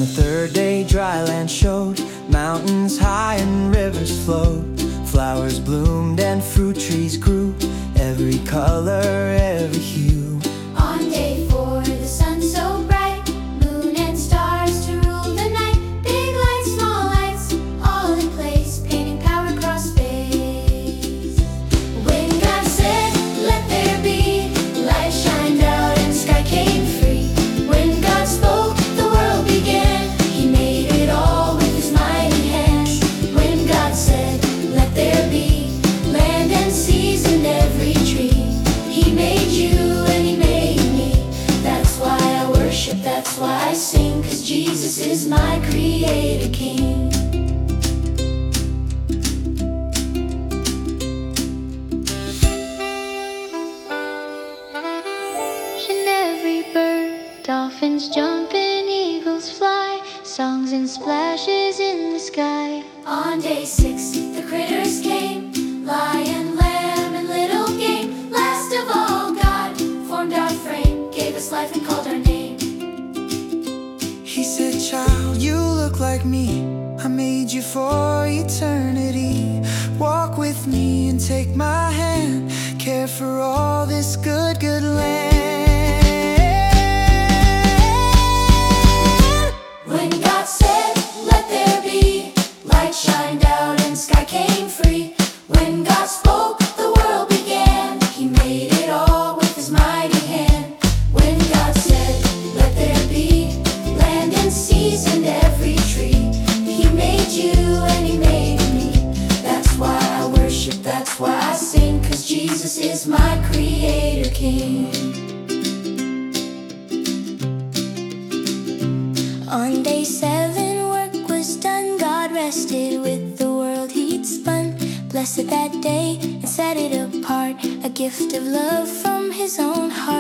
the third day dry land showed, mountains high and rivers flowed. Flowers bloomed and fruit trees grew, every color, every hue. On day 4, the sun so bright, moon and stars to rule the night. Big lights, small lights, all in place, painting power across space. When God said, let there be, light shined out and sky came free. When God spoke, the world began. He made it all with His mighty hand. When God said, let there be, land and seas and every tree. He made you and He made me. That's why I worship, that's why I sing, 'cause Jesus is my Creator King. In every bird, dolphins jump and eagles fly, songs and splashes in the sky. On day 6, the critters came, lion, lamb, and little game. Last of all, God formed our frame, gave us life and called our name. He said, child, you look like me, I made you for eternity. Walk with me and take my hand, care for all this good, good land. When God said, let there be, light shined out and sky came free. When God spoke, the world began. He made it all with His mighty hand. When God said, let there be, land and seas and every tree. He made you and He made me. That's why I worship, that's why I sing, 'cause Jesus is my Creator King. On day 7, work was done. God rested with the world He'd spun. Blessed that day and set it apart, a gift of love from His own heart.